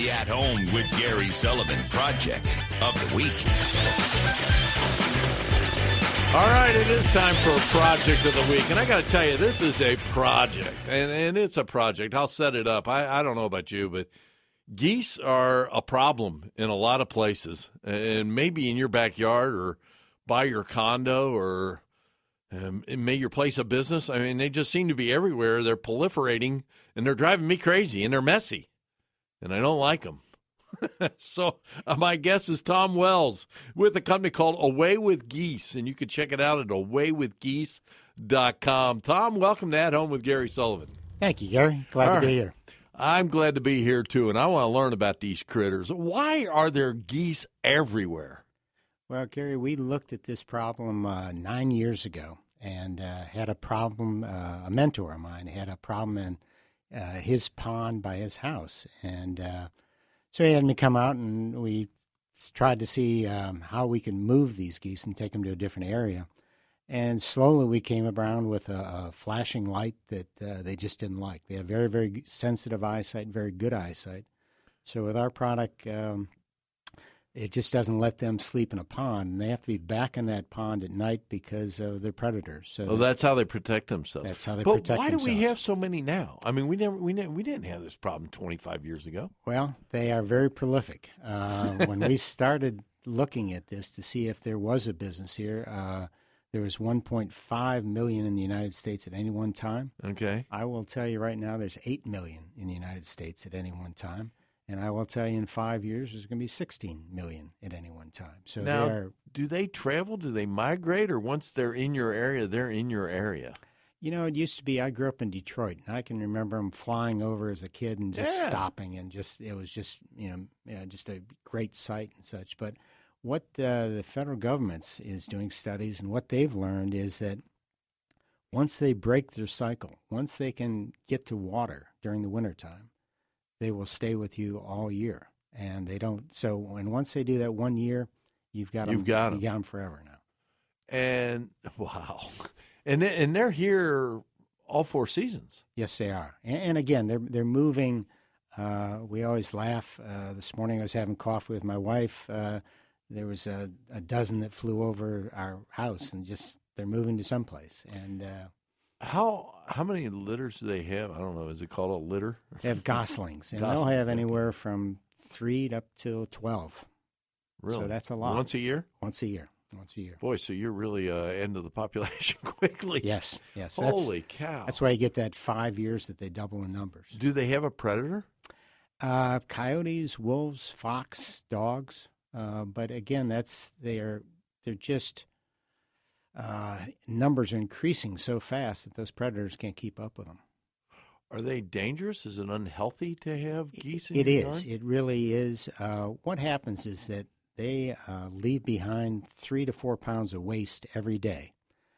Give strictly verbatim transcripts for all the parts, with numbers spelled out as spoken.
The At Home with Gary Sullivan Project of the Week. All right, it is time for a Project of the Week. And I got to tell you, this is a project. And, and it's a project. I'll set it up. I, I don't know about you, but geese are a problem in a lot of places. And maybe in your backyard or by your condo or um, maybe your place of business. I mean, they just seem to be everywhere. They're proliferating, and they're driving me crazy, and they're messy. And I don't like them. so uh, my guest is Tom Wells with a company called Away with Geese, and you can check it out at away with geese dot com. Tom, welcome to At Home with Gary Sullivan. Thank you, Gary. Glad All to be right. here. I'm glad to be here, too, and I want to learn about these critters. Why are there geese everywhere? Well, Gary, we looked at this problem uh, nine years ago and uh, had a problem. Uh, a mentor of mine had a problem in uh, his pond by his house. And uh, so he had me come out, and we tried to see um, how we can move these geese and take them to a different area. And slowly we came around with a, a flashing light that uh, they just didn't like. They have very, very sensitive eyesight, very good eyesight. So with our product, um, it just doesn't let them sleep in a pond, and they have to be back in that pond at night because of their predators. So oh, that's how they protect themselves. That's how they but protect why themselves. do we have so many now? I mean, we never, we never, we didn't have this problem twenty-five years ago. Well, they are very prolific. Uh, when we started looking at this to see if there was a business here, uh, there was one point five million in the United States at any one time. Okay. I will tell you right now, there's eight million in the United States at any one time. And I will tell you in five years, there's going to be sixteen million at any one time. So now, they are, do they travel? Do they migrate? Or once they're in your area, they're in your area? you know, it used to be, I grew up in Detroit, and I can remember them flying over as a kid and just Yeah. stopping. And just, it was just, you know, yeah, just a great sight and such. But what uh, the federal government is doing studies, and what they've learned is that once they break their cycle, once they can get to water during the wintertime, they will stay with you all year. And they don't, so, and once they do that one year, you've got them, You've got 'em. you got them forever now. And, wow. And, they- and they're here all four seasons. Yes, they are. And, and again, they're, they're moving. Uh, we always laugh. Uh, this morning I was having coffee with my wife. Uh, there was a, a dozen that flew over our house, and just, they're moving to someplace. And, uh, How how many litters do they have? I don't know. Is it called a litter? They have goslings, and they'll Goslings, have okay. anywhere from three up to twelve. Really? So that's a lot. Once a year? Once a year. Once a year. Boy, so you're really uh, end of the population quickly. Yes, yes. Holy that's, cow. That's why you get that five years that they double in numbers. Do they have a predator? Uh, coyotes, wolves, fox, dogs. Uh, but again, that's they're they're just uh, numbers are increasing so fast that those predators can't keep up with them. Are they dangerous? Is it unhealthy to have geese in It your is. yard? It really is. Uh, what happens is that they uh, leave behind three to four pounds of waste every day.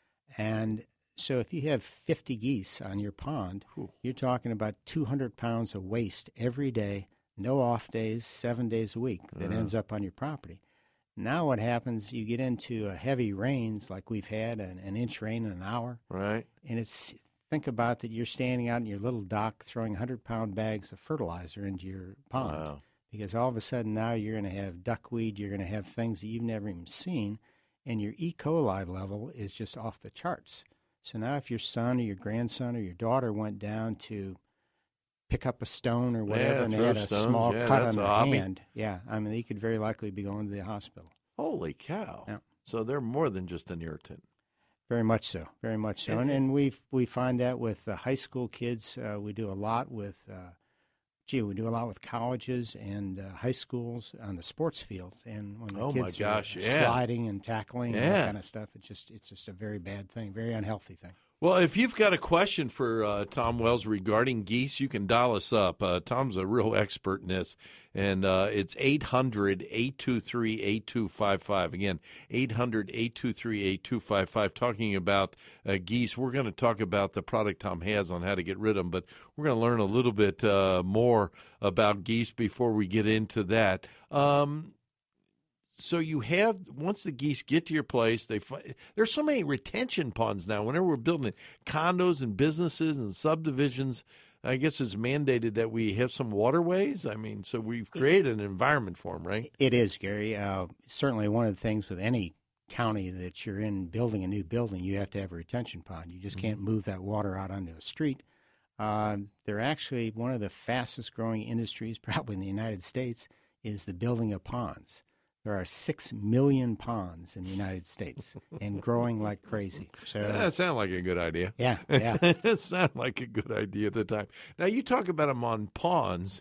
And so if you have fifty geese on your pond, Whew. you're talking about two hundred pounds of waste every day, no off days, seven days a week that Uh-huh. ends up on your property. Now what happens, you get into uh, heavy rains like we've had, an, an inch rain in an hour, Right. and it's think about that you're standing out in your little dock throwing one hundred pound bags of fertilizer into your pond. Wow. Because all of a sudden now you're going to have duckweed, you're going to have things that you've never even seen, and your E. coli level is just off the charts. So now if your son or your grandson or your daughter went down to pick up a stone or whatever, Yeah, and they throw had a stones. small Yeah, cut that's on a their hobby. hand, yeah, I mean, they could very likely be going to the hospital. Holy cow. Yeah. So they're more than just an irritant. Very much so, very much so. And, and we we find that with uh, high school kids. Uh, we do a lot with, uh, gee, we do a lot with colleges and uh, high schools on the sports fields. And when the Oh, my kids gosh, are yeah. sliding and tackling and Yeah. that kind of stuff, it's just it's just a very bad thing, very unhealthy thing. Well, if you've got a question for uh, Tom Wells regarding geese, you can dial us up. Uh, Tom's a real expert in this, and uh, it's eight hundred, eight two three, eight two five five. Again, eight hundred, eight two three, eight two five five. Talking about uh, geese, we're going to talk about the product Tom has on how to get rid of them, but we're going to learn a little bit uh, more about geese before we get into that. Um So you have, once the geese get to your place, they fi- there's so many retention ponds now. Whenever we're building condos and businesses and subdivisions, I guess it's mandated that we have some waterways. I mean, so we've created an environment for them, right? It is, Gary. Uh, certainly one of the things with any county that you're in building a new building, you have to have a retention pond. You just mm-hmm. can't move that water out onto a street. Uh, they're actually one of the fastest growing industries, probably in the United States, is the building of ponds. There are six million ponds in the United States and growing like crazy. So that sounds like a good idea. Yeah, yeah. It sounded like a good idea at the time. Now, you talk about them on ponds,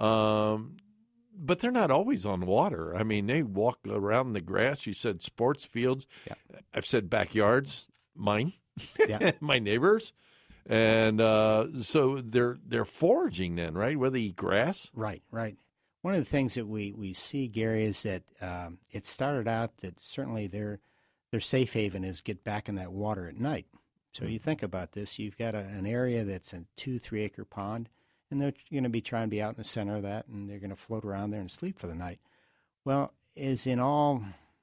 um, but they're not always on water. I mean, they walk around the grass. You said sports fields. Yeah. I've said backyards, mine, yeah. my neighbors. And uh, so they're they're foraging then, right? Where they eat grass? Right, right. One of the things that we, we see, Gary, is that um, it started out that certainly their their safe haven is get back in that water at night. So you think about this, you've got a, an area that's a two, three acre pond, and they're going to be trying to be out in the center of that, and they're going to float around there and sleep for the night. Well, as in all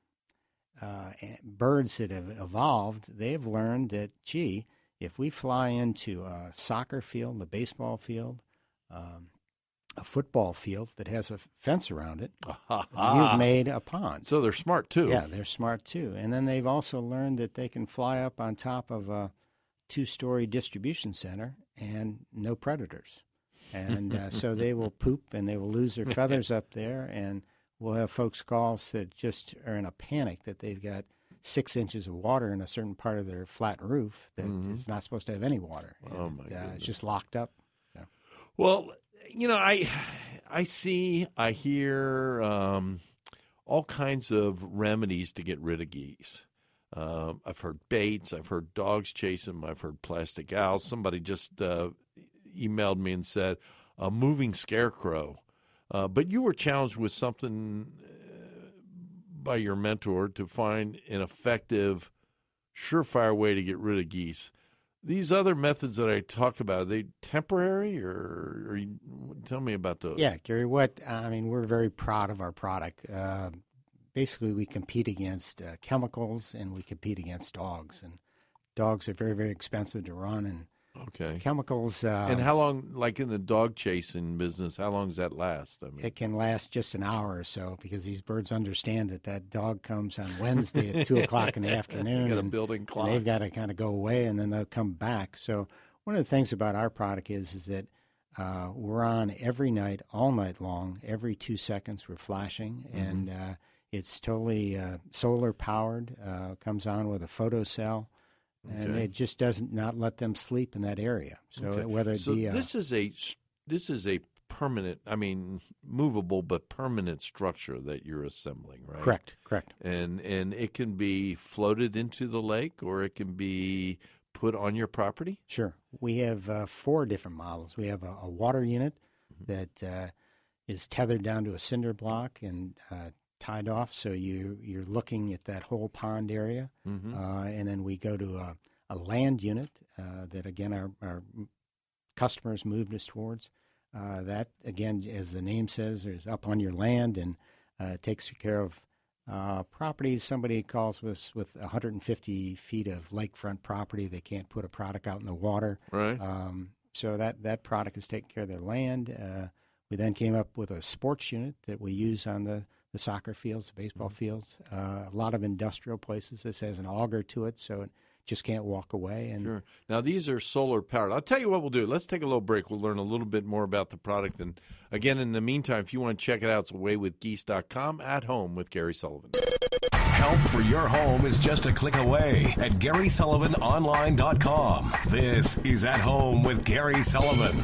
uh, birds that have evolved, they've learned that, gee, if we fly into a soccer field, a baseball field, um, a football field that has a fence around it, you've made a pond. So they're smart, too. Yeah, they're smart, too. And then they've also learned that they can fly up on top of a two-story distribution center and no predators. And uh, so they will poop and they will lose their feathers up there, and we'll have folks call us that just are in a panic that they've got six inches of water in a certain part of their flat roof that mm-hmm. is not supposed to have any water. And, oh, my uh, goodness. It's just locked up. Yeah. Well, you know, I I see, I hear um, all kinds of remedies to get rid of geese. Um, I've heard baits. I've heard dogs chase them. I've heard plastic owls. Somebody just uh, emailed me and said a moving scarecrow. Uh, but you were challenged with something uh, by your mentor to find an effective, surefire way to get rid of geese. These other methods that I talk about, are they temporary, or, or you, tell me about those? Yeah, Gary, what, I mean, we're very proud of our product. Uh, basically, we compete against uh, chemicals and we compete against dogs. And dogs are very, very expensive to run. And okay. chemicals. Uh, and how long, like in the dog chasing business, how long does that last? I mean, it can last just an hour or so because these birds understand that that dog comes on Wednesday at two o'clock in the afternoon. Got a and, building clock. and they've got to kind of go away and then they'll come back. So one of the things about our product is is that uh, we're on every night, all night long. Every two seconds we're flashing, mm-hmm. and uh, it's totally uh, solar powered. Uh, comes on with a photocell. And okay. it just doesn't not let them sleep in that area. So okay. whether it so be this is a this is a permanent, I mean, movable but permanent structure that you're assembling, right? Correct, correct. And and it can be floated into the lake, or it can be put on your property. Sure, we have uh, four different models. We have a, a water unit mm-hmm. that uh, is tethered down to a cinder block and uh, tied off, so you, you're looking at that whole pond area. Mm-hmm. Uh, and then we go to a, a land unit uh, that, again, our, our customers moved us towards. Uh, that, again, as the name says, is up on your land and uh, takes care of uh, properties. Somebody calls us with one hundred fifty feet of lakefront property. They can't put a product out in the water. Right. Um, so that, that product is taking care of their land. Uh, we then came up with a sports unit that we use on the the soccer fields, the baseball fields, uh, a lot of industrial places. This has an auger to it, so it just can't walk away. And sure. Now, these are solar powered. I'll tell you what we'll do. Let's take a little break. We'll learn a little bit more about the product. And, again, in the meantime, if you want to check it out, it's away with geese dot com, At Home with Gary Sullivan. Help for your home is just a click away at Gary Sullivan Online dot com. This is At Home with Gary Sullivan.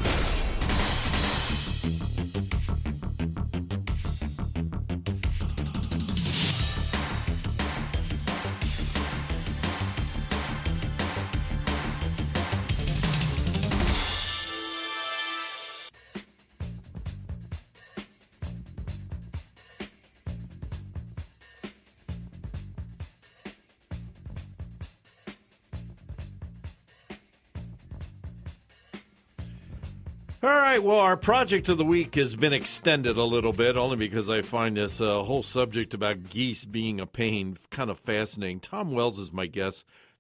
All right, well, our project of the week has been extended a little bit, only because I find this uh, whole subject about geese being a pain kind of fascinating. Tom Wells is my guest,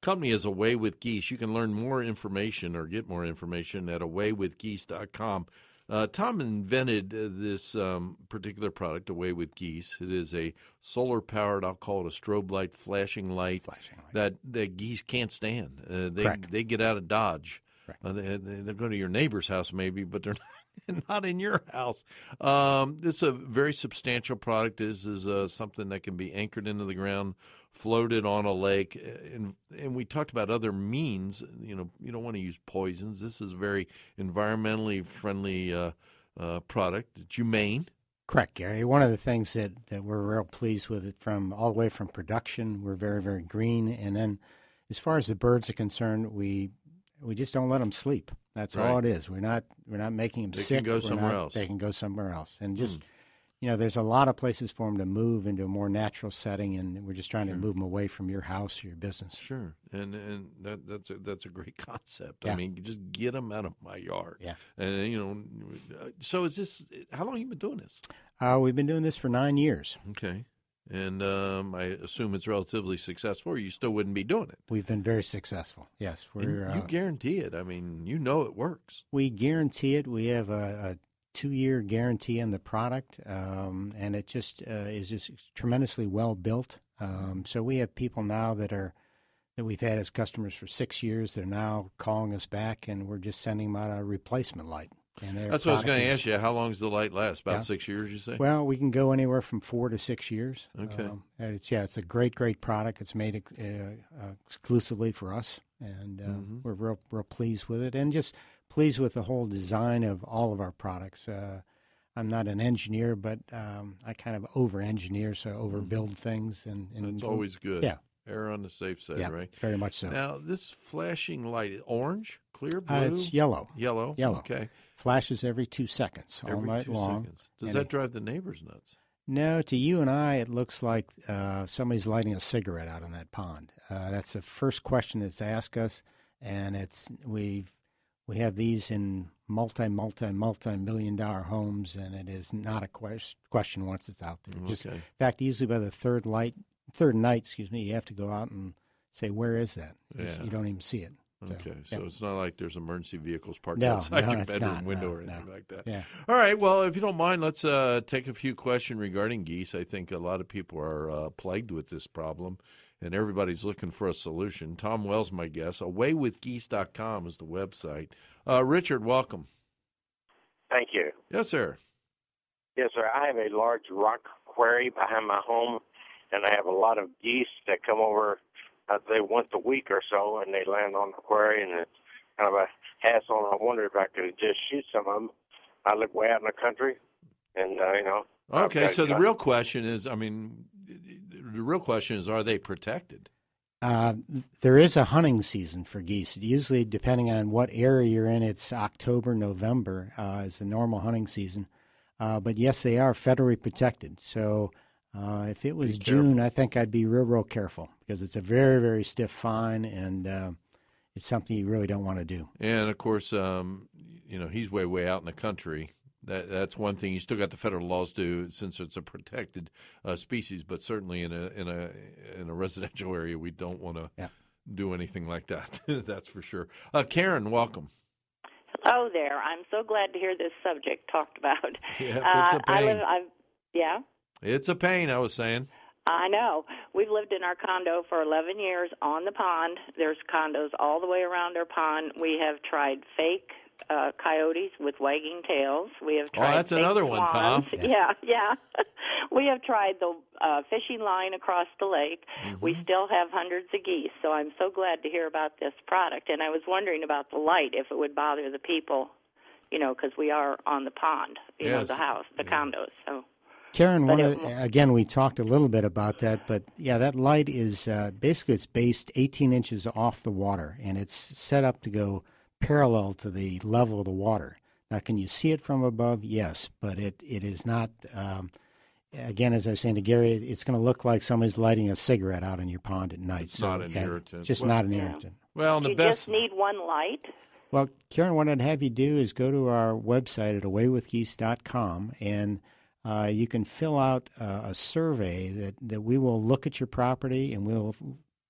company is Away with Geese. You can learn more information or get more information at away with geese dot com. Uh, Tom invented uh, this um, particular product, Away with Geese. It is a solar-powered, I'll call it a strobe light, flashing light, Flashing light. that, that geese can't stand. Uh, they Correct. they get out of Dodge. Correct. Uh, they, they go to your neighbor's house maybe, but they're not, not in your house. Um, this is a very substantial product. This is uh, something that can be anchored into the ground, floated on a lake. And, and we talked about other means. You know, you don't want to use poisons. This is a very environmentally friendly uh, uh, product. It's humane. Correct, Gary. One of the things that, that we're real pleased with it from all the way from production, we're very, very green. And then as far as the birds are concerned, we we just don't let them sleep. That's Right. all it is. We're not we're not making them They can sick. go We're somewhere not- else. They can go somewhere else. And just, you know, there's a lot of places for them to move into a more natural setting, and we're just trying to move them away from your house or your business. Sure, and and that, that's a, that's a great concept. I Yeah. mean, just get them out of my yard. Yeah. And you know, so is this? How long have you been doing this? Uh, we've been doing this for nine years. Okay, and um, I assume it's relatively successful, or you still wouldn't be doing it. We've been very successful. Yes, And we're you uh, guarantee it. I mean, you know it works. we guarantee it. We have a, a two-year guarantee on the product, um, and it just uh, is just tremendously well built. Um, so we have people now that are that we've had as customers for six years. They're now calling us back, and we're just sending them out a replacement light. And their That's what I was product going to is- ask you. How long does the light last? About Yeah. six years, you say? Well, we can go anywhere from four to six years. Okay. Um, and it's yeah, it's a great, great product. It's made uh, uh, exclusively for us, and uh, Mm-hmm. we're real, real pleased with it, and just pleased with the whole design of all of our products. Uh, I'm not an engineer, but um, I kind of over-engineer, so overbuild things, and, and That's always good. Yeah. Err on the safe side, yeah, right? very much so. Now, this flashing light, orange, clear, blue, Uh, it's yellow. yellow, Yellow. Okay, Flashes every two seconds all every night two long. seconds. Does And that it- drive the neighbors nuts? No, to you and I, it looks like uh, somebody's lighting a cigarette out on that pond. Uh, that's the first question that's asked us, and it's we've we have these in multi, multi, multi million dollar homes, and it is not a question question once it's out there. Just Okay. in fact, usually by the third light, third night, excuse me, you have to go out and say, "Where is that?" Because Yeah. You don't even see it. So, Okay, so yeah. it's not like there's emergency vehicles parked No, outside no, your it's bedroom not. window No, or anything no. like that. Yeah. All right, well, if you don't mind, let's uh, take a few questions regarding geese. I think a lot of people are uh, plagued with this problem, and everybody's looking for a solution. Tom Wells, my guest. away with geese dot com is the website. Uh, Richard, welcome. Thank you. Yes, sir. Yes, sir. I have a large rock quarry behind my home, and I have a lot of geese that come over, uh, they once a week or so, and they land on the quarry, and it's kind of a hassle, and I wondered if I could just shoot some of them. I live way out in the country, and, uh, you know. Okay, I've so the got- real question is, I mean, the real question is, are they protected? Uh, there is a hunting season for geese. Usually, depending on what area you're in, it's October, November uh, is the normal hunting season. Uh, but yes, they are federally protected. So uh, if it was Be June, I think I'd be real, real careful because it's a very, very stiff fine, and uh, it's something you really don't want to do. And of course, um, you know, he's way, way out in the country. That that's one thing. You still got the federal laws to, since it's a protected uh, species. But certainly in a in a in a residential area, we don't want to Yeah. do anything like that. That's for sure. Uh, Karen, welcome. Hello there. I'm so glad to hear this subject talked about. Yeah, it's a Uh, I pain. live. I've, yeah, It's a pain. I was saying. I know. We've lived in our condo for eleven years on the pond. There's condos all the way around our pond. We have tried fake uh, coyotes with wagging tails. We have Oh, tried. that's fake another one, Tom. swans. Yeah, yeah. We have tried the uh, fishing line across the lake. Mm-hmm. We still have hundreds of geese. So I'm so glad to hear about this product. And I was wondering about the light, if it would bother the people, you know, because we are on the pond, you Yes. know, the house, the Yeah. condos. So. Karen, But one it of, won't- again, we talked a little bit about that, but yeah, that light is uh, basically it's based eighteen inches off the water, and it's set up to go parallel to the level of the water. Now, can you see it from above? Yes, but it, it is not, um, again, as I was saying to Gary, it- it's going to look like somebody's lighting a cigarette out in your pond at night. It's so, not an yeah, irritant. Just Well- not an Yeah. irritant. Well, and the You best. just need one light. Well, Karen, what I'd have you do is go to our website at away with geese dot com, and uh, you can fill out uh, a survey that, that we will look at your property and we'll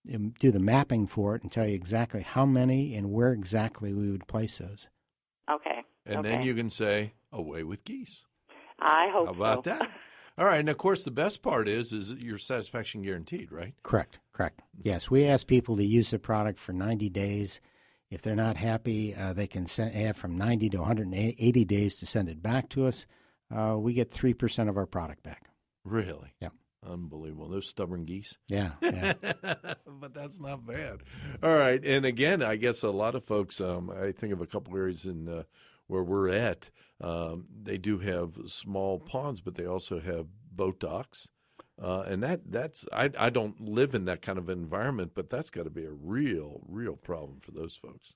um, do the mapping for it and tell you exactly how many and where exactly we would place those. Okay. And okay. then you can say, away with geese. I hope How about so. that? All right, and of course the best part is is your satisfaction guaranteed, right? Correct, correct. Yes, we ask people to use the product for ninety days. If they're not happy, uh, they can send, have from ninety to one hundred eighty days to send it back to us. Uh, we get three percent of our product back. Really? Yeah. Unbelievable. Those stubborn geese. Yeah, yeah. But that's not bad. All right, and again, I guess a lot of folks, um, I think of a couple areas in uh, where we're at, um, they do have small ponds, but they also have boat docks. Uh, and that that's I, I don't live in that kind of environment, but that's got to be a real, real problem for those folks.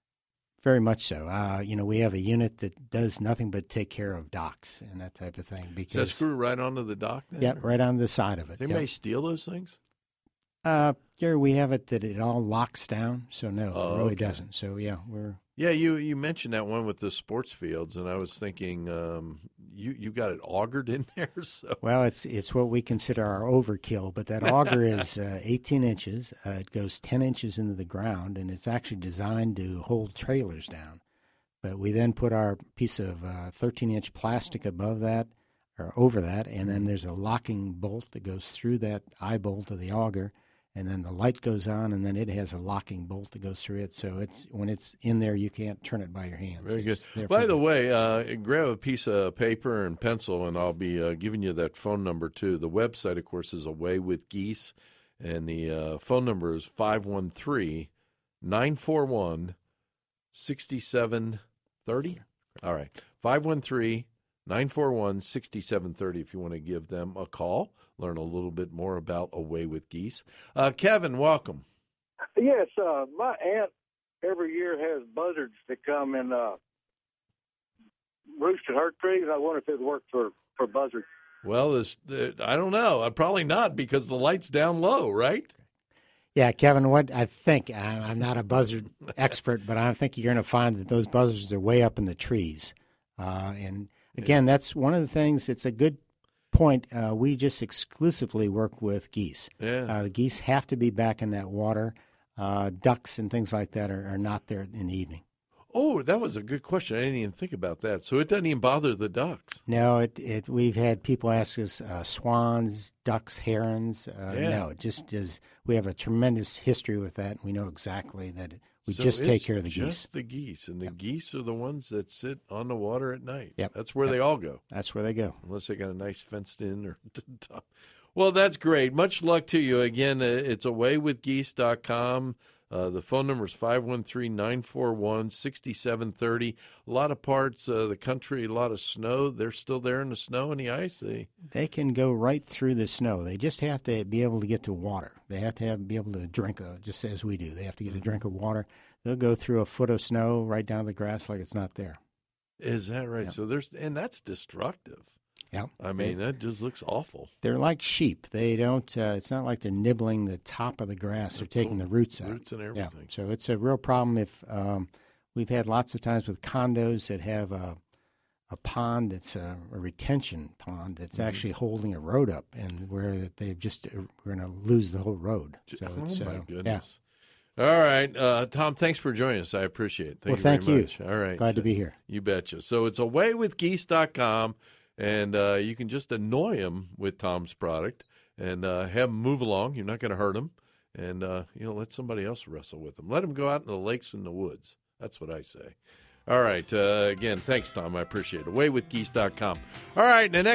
Very much so. Uh, you know, we have a unit that does nothing but take care of docks and that type of thing. Because, Does that screw right onto the dock then? Yeah, right on the side of it. They yep. may steal those things? Uh, Gary, we have it that it all locks down, so no, Oh, it really okay. doesn't. So, yeah, we're... Yeah, you, you mentioned that one with the sports fields, and I was thinking um, you, you got it augered in there. So Well, it's it's what we consider our overkill, but that auger is uh, eighteen inches. Uh, it goes ten inches into the ground, and it's actually designed to hold trailers down. But we then put our piece of uh, thirteen-inch plastic above that, or over that, and then there's a locking bolt that goes through that eye bolt of the auger, and then the light goes on, and then it has a locking bolt that goes through it. So it's when it's in there, you can't turn it by your hands. very It's good. there By for the way, uh, grab a piece of paper and pencil, and I'll be uh, giving you that phone number too. The website, of course, is Away with Geese, and the uh, phone number is five one three, nine four one, six seven three zero. All right, five one three, nine four one, six seven three zero if you want to give them a call, learn a little bit more about Away with Geese. Uh, Kevin, welcome. Yes, uh, my aunt every year has buzzards that come and uh, roost in her trees. I wonder if it would work for, for buzzards. Well, this, uh, I don't know. Uh, probably not because the light's down low, right? Yeah, Kevin, what I think, I- I'm not a buzzard expert, but I think you're going to find that those buzzards are way up in the trees. Uh, and again, that's one of the things, it's a good point. Uh, we just exclusively work with geese. Yeah. Uh, the geese have to be back in that water. Uh, ducks and things like that are, are not there in the evening. Oh, that was a good question. I didn't even think about that. So it doesn't even bother the ducks. No, it, it we've had people ask us uh, swans, ducks, herons. Uh, Yeah. No, it just is. We have a tremendous history with that. And we know exactly that it, we So just take it's care of the just geese. the geese, and the geese are the ones that sit on the water at night. Yep. That's where Yep. they all go, That's where they go. unless they got a nice fenced in or top. Well, that's great. Much luck to you. Again, uh, it's away with geese dot com. Uh, the phone number is five one three, nine four one, six seven three zero. A lot of parts of the country, a lot of snow. They're still there in the snow and the ice. They, They can go right through the snow. They just have to be able to get to water. They have to have, be able to drink, a, just as we do. They have to get a drink of water. They'll go through a foot of snow right down the grass like it's not there. is that right? Yeah. So there's, and that's destructive. Yeah, I they, mean, that just looks awful. they're like sheep. They don't. Uh, it's not like they're nibbling the top of the grass. They're taking the roots out. Roots and Yeah, everything. so it's a real problem. If um, we've had lots of times with condos that have a a pond that's a, a retention pond that's Mm-hmm. actually holding a road up, and where they've just uh, we're going to lose the whole road. So oh, it's, my uh, yeah. goodness. All right. Uh, Tom, thanks for joining us. I appreciate it. Thank Well, you thank very you. much. All right. Glad to be here. You betcha. So it's away with geese dot com, and uh, you can just annoy him with Tom's product and uh, have him move along. You're not going to hurt him. And, uh, you know, let somebody else wrestle with him. Let him go out in the lakes and the woods. That's what I say. All right. Uh, again, thanks, Tom. I appreciate it. away with geese dot com. All right. The next